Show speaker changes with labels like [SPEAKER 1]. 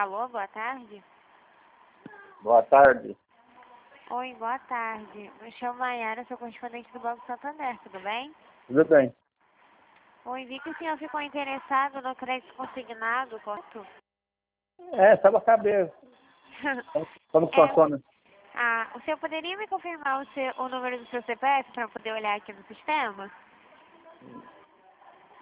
[SPEAKER 1] Alô, boa tarde.
[SPEAKER 2] Boa tarde.
[SPEAKER 1] Oi, boa tarde. Me chamo Mayara, sou correspondente do Banco Santander, tudo bem?
[SPEAKER 2] Tudo bem?
[SPEAKER 1] Oi, vi que o senhor ficou interessado no crédito consignado, correto?
[SPEAKER 2] Só para saber como funciona.
[SPEAKER 1] O senhor poderia me confirmar o número do seu CPF para poder olhar aqui no sistema?